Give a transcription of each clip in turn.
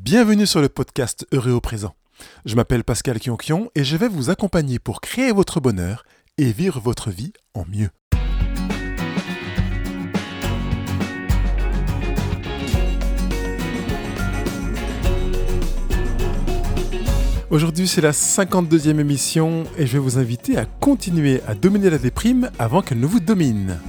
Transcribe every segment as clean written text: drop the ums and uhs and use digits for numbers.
Bienvenue sur le podcast Heureux au présent. Je m'appelle Pascal Kionkion et je vais vous accompagner pour créer votre bonheur et vivre votre vie en mieux. Aujourd'hui, c'est la 52e émission et je vais vous inviter à continuer à dominer la déprime avant qu'elle ne vous domine.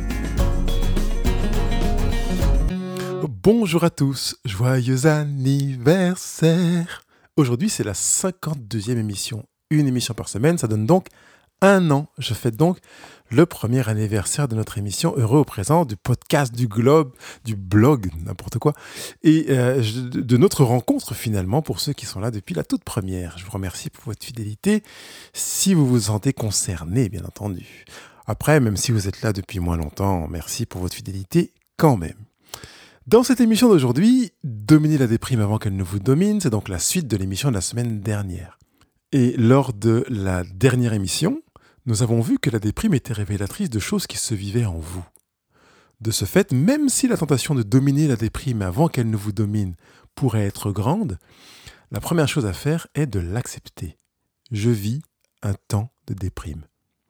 Bonjour à tous, joyeux anniversaire. Aujourd'hui, c'est la 52e émission. Une émission par semaine, ça donne donc un an. Je fête donc le premier anniversaire de notre émission Heureux au présent, du podcast, du globe, du blog, n'importe quoi. Et de notre rencontre finalement pour ceux qui sont là depuis la toute première. Je vous remercie pour votre fidélité, si vous vous sentez concerné, bien entendu. Après, même si vous êtes là depuis moins longtemps, merci pour votre fidélité quand même. Dans cette émission d'aujourd'hui, dominer la déprime avant qu'elle ne vous domine, c'est donc la suite de l'émission de la semaine dernière. Et lors de la dernière émission, nous avons vu que la déprime était révélatrice de choses qui se vivaient en vous. De ce fait, même si la tentation de dominer la déprime avant qu'elle ne vous domine pourrait être grande, la première chose à faire est de l'accepter. Je vis un temps de déprime.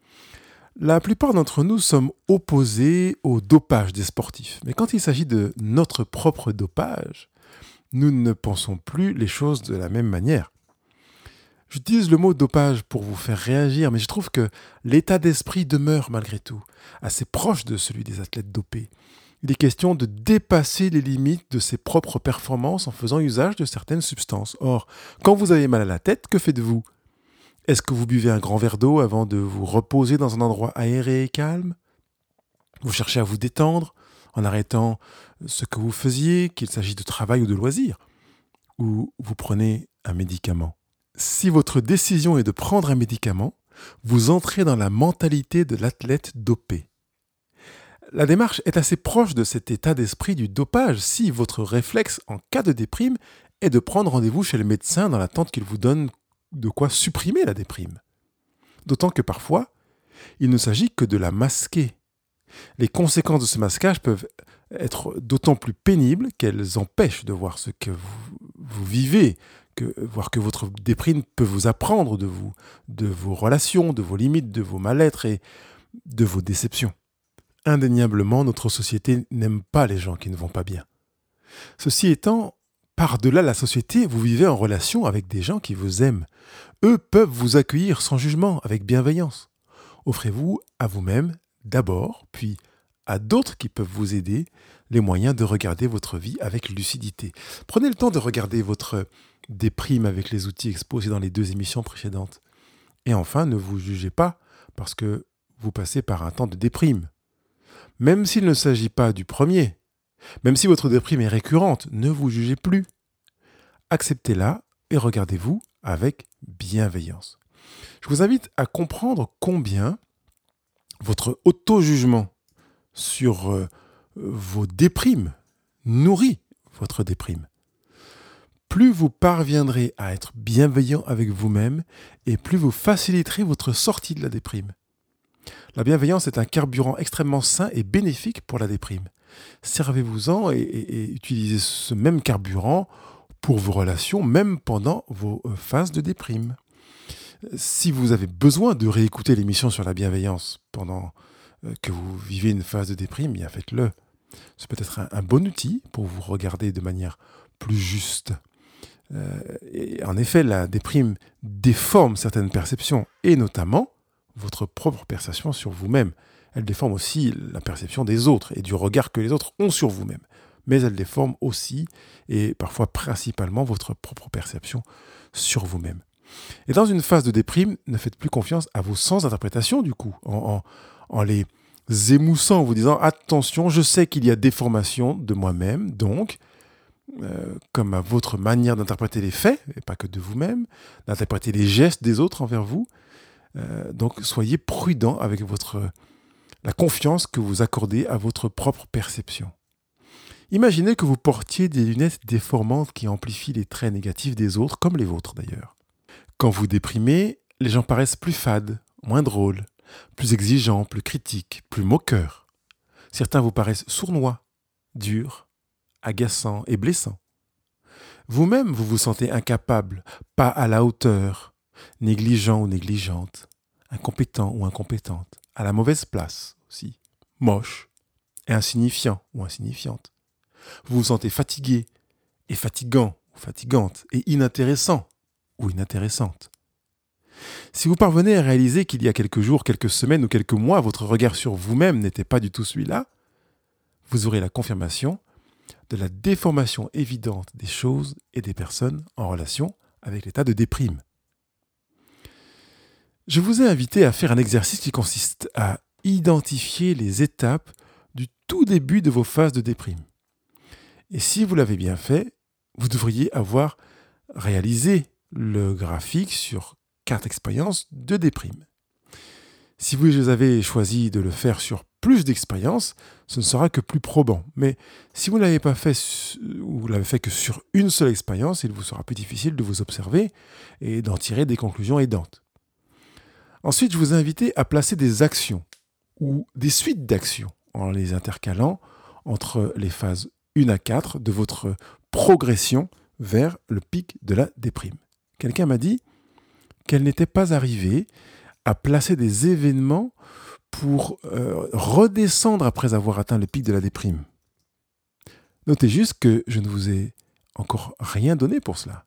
La plupart d'entre nous sommes opposés au dopage des sportifs. Mais quand il s'agit de notre propre dopage, nous ne pensons plus les choses de la même manière. J'utilise le mot dopage pour vous faire réagir, mais je trouve que l'état d'esprit demeure malgré tout assez proche de celui des athlètes dopés. Il est question de dépasser les limites de ses propres performances en faisant usage de certaines substances. Or, quand vous avez mal à la tête, que faites-vous ? Est-ce que vous buvez un grand verre d'eau avant de vous reposer dans un endroit aéré et calme ? Vous cherchez à vous détendre en arrêtant ce que vous faisiez, qu'il s'agisse de travail ou de loisirs ? Ou vous prenez un médicament ? Si votre décision est de prendre un médicament, vous entrez dans la mentalité de l'athlète dopé. La démarche est assez proche de cet état d'esprit du dopage si votre réflexe en cas de déprime est de prendre rendez-vous chez le médecin dans l'attente qu'il vous donne de quoi supprimer la déprime. D'autant que parfois, il ne s'agit que de la masquer. Les conséquences de ce masquage peuvent être d'autant plus pénibles qu'elles empêchent de voir ce que vous vivez, voir que votre déprime peut vous apprendre de vous, de vos relations, de vos limites, de vos mal-être et de vos déceptions. Indéniablement, notre société n'aime pas les gens qui ne vont pas bien. Ceci étant, par-delà la société, vous vivez en relation avec des gens qui vous aiment. Eux peuvent vous accueillir sans jugement, avec bienveillance. Offrez-vous à vous-même d'abord, puis à d'autres qui peuvent vous aider, les moyens de regarder votre vie avec lucidité. Prenez le temps de regarder votre déprime avec les outils exposés dans les 2 émissions précédentes. Et enfin, ne vous jugez pas parce que vous passez par un temps de déprime. Même s'il ne s'agit pas du premier, même si votre déprime est récurrente, ne vous jugez plus. Acceptez-la et regardez-vous avec bienveillance. Je vous invite à comprendre combien votre auto-jugement sur vos déprimes nourrit votre déprime. Plus vous parviendrez à être bienveillant avec vous-même et plus vous faciliterez votre sortie de la déprime. La bienveillance est un carburant extrêmement sain et bénéfique pour la déprime. Servez-vous-en et utilisez ce même carburant pour vos relations, même pendant vos phases de déprime. Si vous avez besoin de réécouter l'émission sur la bienveillance pendant que vous vivez une phase de déprime, bien faites-le. C'est peut-être un bon outil pour vous regarder de manière plus juste. Et en effet, la déprime déforme certaines perceptions, et notamment votre propre perception sur vous-même. Elle déforme aussi la perception des autres et du regard que les autres ont sur vous-même. Mais elle déforme aussi, et parfois principalement, votre propre perception sur vous-même. Et dans une phase de déprime, ne faites plus confiance à vos sens d'interprétation, du coup, en les émoussant, en vous disant « Attention, je sais qu'il y a déformation de moi-même, donc, comme à votre manière d'interpréter les faits, et pas que de vous-même, d'interpréter les gestes des autres envers vous, donc soyez prudent avec la confiance que vous accordez à votre propre perception. » Imaginez que vous portiez des lunettes déformantes qui amplifient les traits négatifs des autres, comme les vôtres d'ailleurs. Quand vous déprimez, les gens paraissent plus fades, moins drôles, plus exigeants, plus critiques, plus moqueurs. Certains vous paraissent sournois, durs, agaçants et blessants. Vous-même, vous vous sentez incapable, pas à la hauteur, négligent ou négligente, incompétent ou incompétente, à la mauvaise place aussi, moche et insignifiant ou insignifiante. Vous vous sentez fatigué et fatigant ou fatigante et inintéressant ou inintéressante. Si vous parvenez à réaliser qu'il y a quelques jours, quelques semaines ou quelques mois, votre regard sur vous-même n'était pas du tout celui-là, vous aurez la confirmation de la déformation évidente des choses et des personnes en relation avec l'état de déprime. Je vous ai invité à faire un exercice qui consiste à identifier les étapes du tout début de vos phases de déprime. Et si vous l'avez bien fait, vous devriez avoir réalisé le graphique sur 4 expériences de déprime. Si vous avez choisi de le faire sur plus d'expériences, ce ne sera que plus probant. Mais si vous ne l'avez pas fait ou vous l'avez fait que sur une seule expérience, il vous sera plus difficile de vous observer et d'en tirer des conclusions aidantes. Ensuite, je vous ai invité à placer des actions ou des suites d'actions en les intercalant entre les phases 1 à 4 de votre progression vers le pic de la déprime. Quelqu'un m'a dit qu'elle n'était pas arrivée à placer des événements pour redescendre après avoir atteint le pic de la déprime. Notez juste que je ne vous ai encore rien donné pour cela.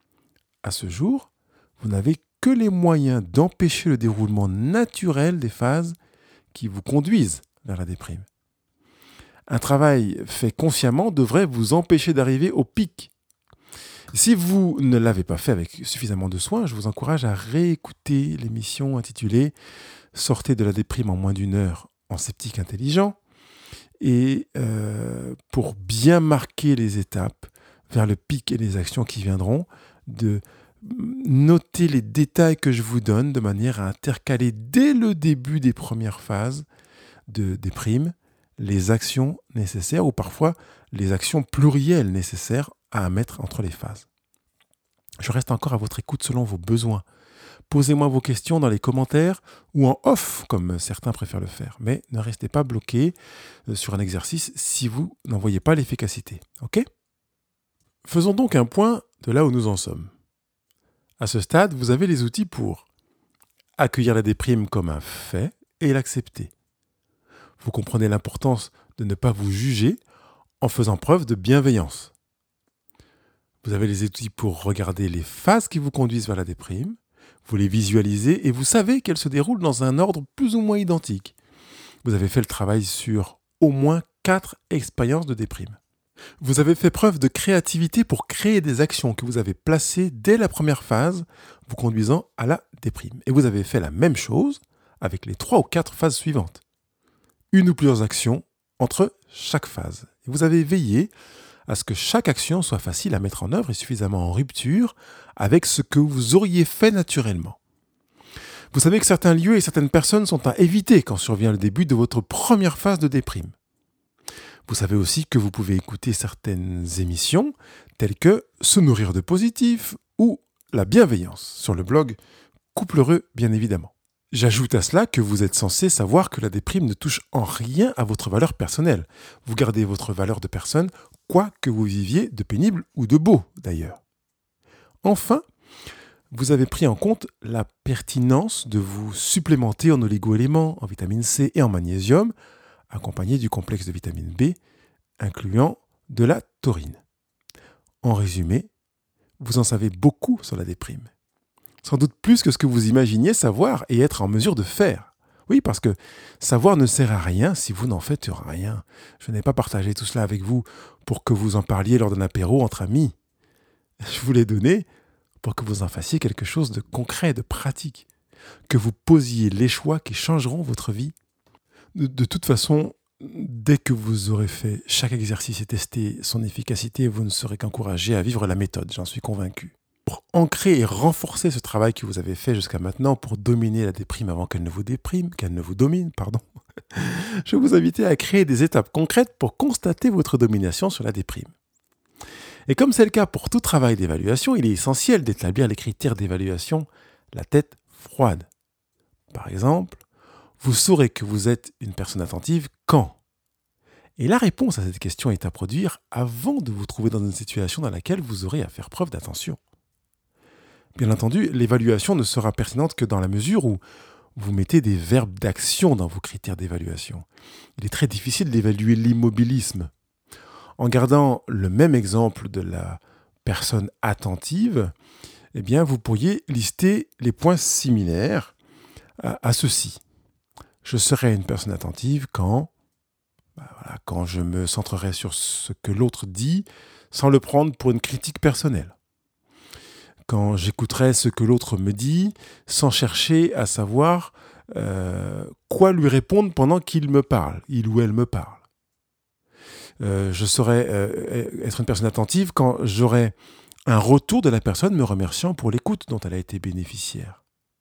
À ce jour, vous n'avez que les moyens d'empêcher le déroulement naturel des phases qui vous conduisent vers la déprime. Un travail fait consciemment devrait vous empêcher d'arriver au pic. Si vous ne l'avez pas fait avec suffisamment de soin, je vous encourage à réécouter l'émission intitulée « Sortez de la déprime en moins d'une heure en sceptique intelligent » et pour bien marquer les étapes vers le pic et les actions qui viendront, de noter les détails que je vous donne de manière à intercaler dès le début des premières phases de déprime les actions nécessaires ou parfois les actions plurielles nécessaires à mettre entre les phases. Je reste encore à votre écoute selon vos besoins. Posez-moi vos questions dans les commentaires ou en off, comme certains préfèrent le faire. Mais ne restez pas bloqué sur un exercice si vous n'en voyez pas l'efficacité. Ok ? Faisons donc un point de là où nous en sommes. À ce stade, vous avez les outils pour accueillir la déprime comme un fait et l'accepter. Vous comprenez l'importance de ne pas vous juger en faisant preuve de bienveillance. Vous avez les outils pour regarder les phases qui vous conduisent vers la déprime, vous les visualisez et vous savez qu'elles se déroulent dans un ordre plus ou moins identique. Vous avez fait le travail sur au moins 4 expériences de déprime. Vous avez fait preuve de créativité pour créer des actions que vous avez placées dès la première phase, vous conduisant à la déprime. Et vous avez fait la même chose avec les 3 ou 4 phases suivantes. Une ou plusieurs actions entre chaque phase. Et vous avez veillé à ce que chaque action soit facile à mettre en œuvre et suffisamment en rupture avec ce que vous auriez fait naturellement. Vous savez que certains lieux et certaines personnes sont à éviter quand survient le début de votre première phase de déprime. Vous savez aussi que vous pouvez écouter certaines émissions telles que Se nourrir de positif ou La bienveillance sur le blog Couple Heureux, bien évidemment. J'ajoute à cela que vous êtes censé savoir que la déprime ne touche en rien à votre valeur personnelle. Vous gardez votre valeur de personne, quoi que vous viviez de pénible ou de beau d'ailleurs. Enfin, vous avez pris en compte la pertinence de vous supplémenter en oligo-éléments, en vitamine C et en magnésium, accompagné du complexe de vitamine B, incluant de la taurine. En résumé, vous en savez beaucoup sur la déprime. Sans doute plus que ce que vous imaginiez savoir et être en mesure de faire. Oui, parce que savoir ne sert à rien si vous n'en faites rien. Je n'ai pas partagé tout cela avec vous pour que vous en parliez lors d'un apéro entre amis. Je vous l'ai donné pour que vous en fassiez quelque chose de concret, de pratique. Que vous posiez les choix qui changeront votre vie. De toute façon, dès que vous aurez fait chaque exercice et testé son efficacité, vous ne serez qu'encouragé à vivre la méthode, j'en suis convaincu. Pour ancrer et renforcer ce travail que vous avez fait jusqu'à maintenant pour dominer la déprime avant qu'elle ne vous domine, je vous invite à créer des étapes concrètes pour constater votre domination sur la déprime. Et comme c'est le cas pour tout travail d'évaluation, il est essentiel d'établir les critères d'évaluation la tête froide. Par exemple, vous saurez que vous êtes une personne attentive quand Et la réponse à cette question est à produire avant de vous trouver dans une situation dans laquelle vous aurez à faire preuve d'attention. Bien entendu, l'évaluation ne sera pertinente que dans la mesure où vous mettez des verbes d'action dans vos critères d'évaluation. Il est très difficile d'évaluer l'immobilisme. En gardant le même exemple de la personne attentive, eh bien, vous pourriez lister les points similaires à ceci. Je serai une personne attentive quand je me centrerai sur ce que l'autre dit sans le prendre pour une critique personnelle. Quand j'écouterai ce que l'autre me dit sans chercher à savoir quoi lui répondre pendant qu'il me parle, il ou elle me parle. Je saurai être une personne attentive quand j'aurai un retour de la personne me remerciant pour l'écoute dont elle a été bénéficiaire.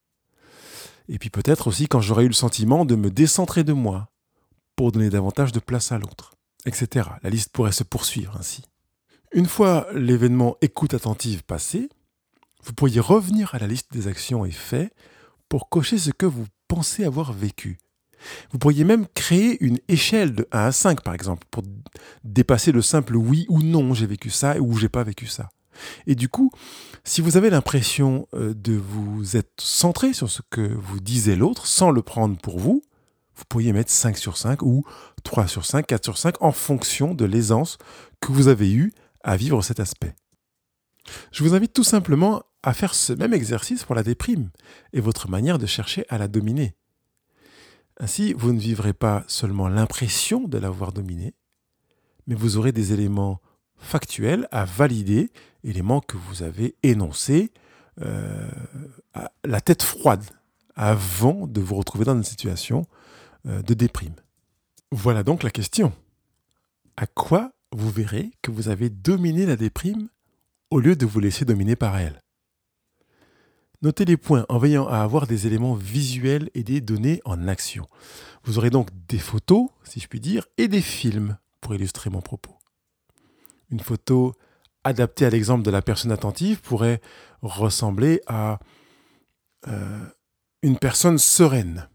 Et puis peut-être aussi quand j'aurai eu le sentiment de me décentrer de moi pour donner davantage de place à l'autre, etc. La liste pourrait se poursuivre ainsi. Une fois l'événement écoute attentive passé, vous pourriez revenir à la liste des actions et faits pour cocher ce que vous pensez avoir vécu. Vous pourriez même créer une échelle de 1 à 5 par exemple pour dépasser le simple oui ou non, j'ai vécu ça ou j'ai pas vécu ça. Et du coup, si vous avez l'impression de vous être centré sur ce que vous disait l'autre sans le prendre pour vous, vous pourriez mettre 5 sur 5 ou 3 sur 5, 4 sur 5 en fonction de l'aisance que vous avez eue à vivre cet aspect. Je vous invite tout simplement à faire ce même exercice pour la déprime et votre manière de chercher à la dominer. Ainsi, vous ne vivrez pas seulement l'impression de l'avoir dominée, mais vous aurez des éléments factuels à valider, éléments que vous avez énoncés à la tête froide avant de vous retrouver dans une situation de déprime. Voilà donc la question. À quoi vous verrez que vous avez dominé la déprime au lieu de vous laisser dominer par elle? Notez les points en veillant à avoir des éléments visuels et des données en action. Vous aurez donc des photos, si je puis dire, et des films pour illustrer mon propos. Une photo adaptée à l'exemple de la personne attentive pourrait ressembler à une personne sereine,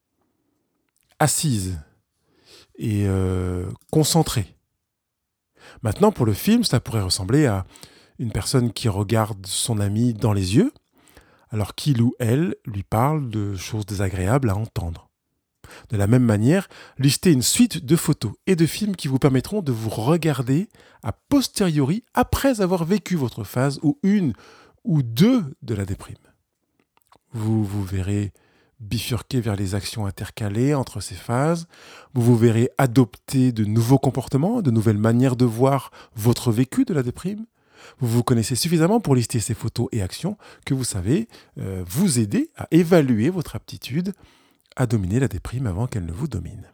assise et concentrée. Maintenant, pour le film, ça pourrait ressembler à une personne qui regarde son ami dans les yeux, alors qu'il ou elle lui parle de choses désagréables à entendre. De la même manière, listez une suite de photos et de films qui vous permettront de vous regarder a posteriori après avoir vécu votre phase ou une ou deux de la déprime. Vous vous verrez bifurquer vers les actions intercalées entre ces phases. Vous vous verrez adopter de nouveaux comportements, de nouvelles manières de voir votre vécu de la déprime. Vous vous connaissez suffisamment pour lister ces photos et actions que vous savez vous aider à évaluer votre aptitude à dominer la déprime avant qu'elle ne vous domine.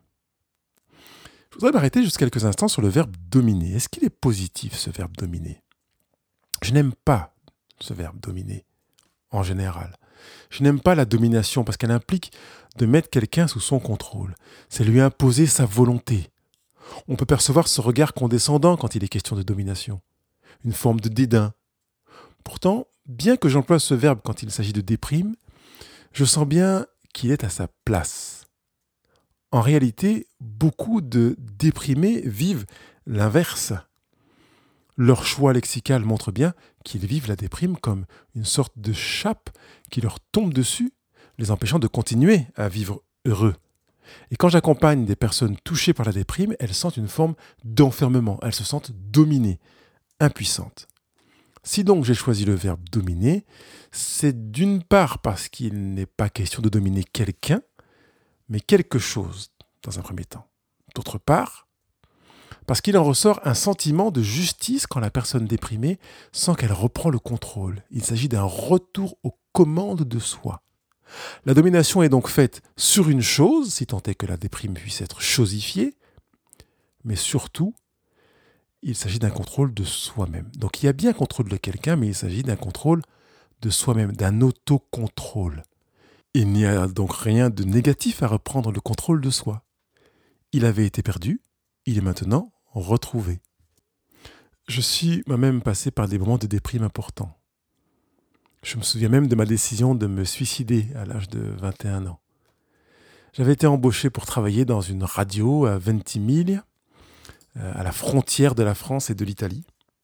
Je voudrais m'arrêter juste quelques instants sur le verbe dominer. Est-ce qu'il est positif, ce verbe dominer ? Je n'aime pas ce verbe dominer, en général. Je n'aime pas la domination parce qu'elle implique de mettre quelqu'un sous son contrôle. C'est lui imposer sa volonté. On peut percevoir ce regard condescendant quand il est question de domination. Une forme de dédain. Pourtant, bien que j'emploie ce verbe quand il s'agit de déprime, je sens bien qu'il est à sa place. En réalité, beaucoup de déprimés vivent l'inverse. Leur choix lexical montre bien qu'ils vivent la déprime comme une sorte de chape qui leur tombe dessus, les empêchant de continuer à vivre heureux. Et quand j'accompagne des personnes touchées par la déprime, elles sentent une forme d'enfermement, elles se sentent dominées, impuissantes. Si donc j'ai choisi le verbe dominer, c'est d'une part parce qu'il n'est pas question de dominer quelqu'un, mais quelque chose dans un premier temps. D'autre part, parce qu'il en ressort un sentiment de justice quand la personne déprimée sent qu'elle reprend le contrôle. Il s'agit d'un retour aux commandes de soi. La domination est donc faite sur une chose, si tant est que la déprime puisse être chosifiée, mais surtout, il s'agit d'un contrôle de soi-même. Donc il y a bien contrôle de quelqu'un, mais il s'agit d'un contrôle de soi-même, d'un autocontrôle. Il n'y a donc rien de négatif à reprendre le contrôle de soi. Il avait été perdu, il est maintenant retrouvé. Je suis moi-même passé par des moments de déprime importants. Je me souviens même de ma décision de me suicider à l'âge de 21 ans. J'avais été embauché pour travailler dans une radio à Ventimiglia à la frontière de la France et de l'Italie,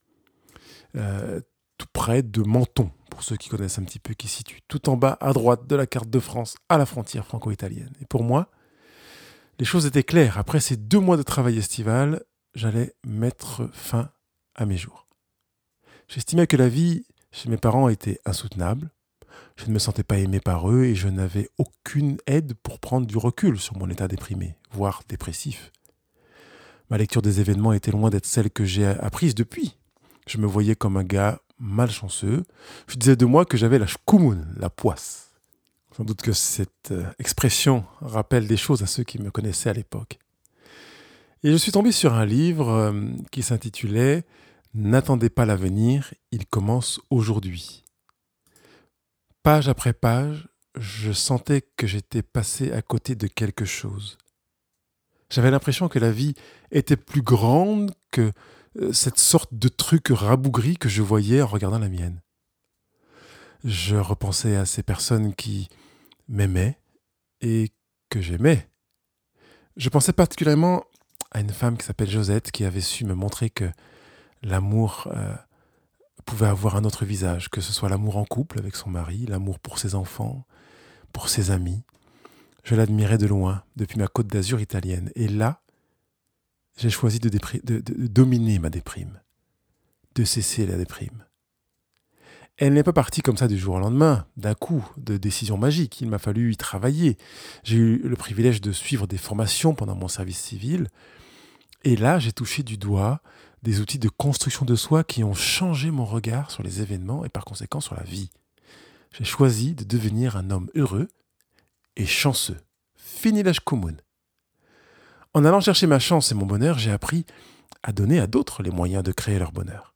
tout près de Menton, pour ceux qui connaissent un petit peu, qui se situe tout en bas à droite de la carte de France, à la frontière franco-italienne. Et pour moi, les choses étaient claires. Après ces 2 mois de travail estival, j'allais mettre fin à mes jours. J'estimais que la vie chez mes parents était insoutenable. Je ne me sentais pas aimé par eux et je n'avais aucune aide pour prendre du recul sur mon état déprimé, voire dépressif. Ma lecture des événements était loin d'être celle que j'ai apprise depuis. Je me voyais comme un gars malchanceux. Je disais de moi que j'avais la shkumun, la poisse. Sans doute que cette expression rappelle des choses à ceux qui me connaissaient à l'époque. Et je suis tombé sur un livre qui s'intitulait « N'attendez pas l'avenir, il commence aujourd'hui ». Page après page, je sentais que j'étais passé à côté de quelque chose. J'avais l'impression que la vie était plus grande que cette sorte de truc rabougri que je voyais en regardant la mienne. Je repensais à ces personnes qui m'aimaient et que j'aimais. Je pensais particulièrement à une femme qui s'appelle Josette qui avait su me montrer que l'amour pouvait avoir un autre visage, que ce soit l'amour en couple avec son mari, l'amour pour ses enfants, pour ses amis. Je l'admirais de loin, depuis ma Côte d'Azur italienne. Et là, j'ai choisi de dominer ma déprime, de cesser la déprime. Elle n'est pas partie comme ça du jour au lendemain, d'un coup, de décision magique. Il m'a fallu y travailler. J'ai eu le privilège de suivre des formations pendant mon service civil. Et là, j'ai touché du doigt des outils de construction de soi qui ont changé mon regard sur les événements et par conséquent sur la vie. J'ai choisi de devenir un homme heureux et chanceux. Fini la shkumun. En allant chercher ma chance et mon bonheur, j'ai appris à donner à d'autres les moyens de créer leur bonheur.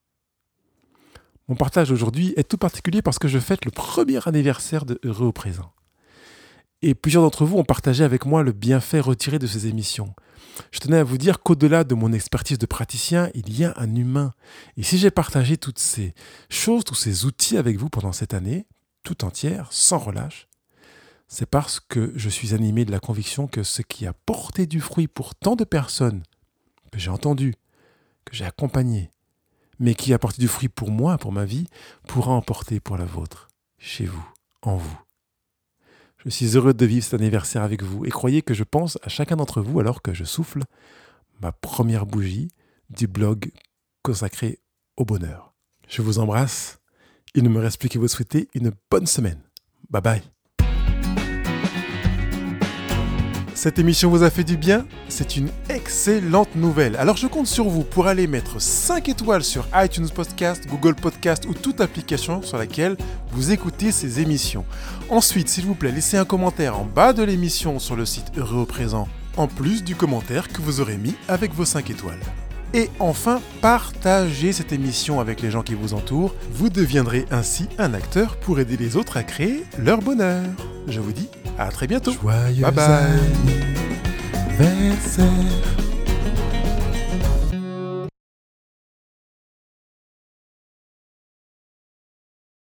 Mon partage aujourd'hui est tout particulier parce que je fête le 1er anniversaire de Heureux au présent. Et plusieurs d'entre vous ont partagé avec moi le bienfait retiré de ces émissions. Je tenais à vous dire qu'au-delà de mon expertise de praticien, il y a un humain. Et si j'ai partagé toutes ces choses, tous ces outils avec vous pendant cette année, tout entière, sans relâche, c'est parce que je suis animé de la conviction que ce qui a porté du fruit pour tant de personnes que j'ai entendues, que j'ai accompagnées, mais qui a porté du fruit pour moi, pour ma vie, pourra en porter pour la vôtre, chez vous, en vous. Je suis heureux de vivre cet anniversaire avec vous et croyez que je pense à chacun d'entre vous alors que je souffle ma première bougie du blog consacré au bonheur. Je vous embrasse. Il ne me reste plus qu'à vous souhaiter une bonne semaine. Bye bye. Cette émission vous a fait du bien ? C'est une excellente nouvelle. Alors je compte sur vous pour aller mettre 5 étoiles sur iTunes Podcast, Google Podcast ou toute application sur laquelle vous écoutez ces émissions. Ensuite, s'il vous plaît, laissez un commentaire en bas de l'émission sur le site Heureux au présent, en plus du commentaire que vous aurez mis avec vos 5 étoiles. Et enfin, partagez cette émission avec les gens qui vous entourent. Vous deviendrez ainsi un acteur pour aider les autres à créer leur bonheur. Je vous dis à très bientôt. Joyeux anniversaire.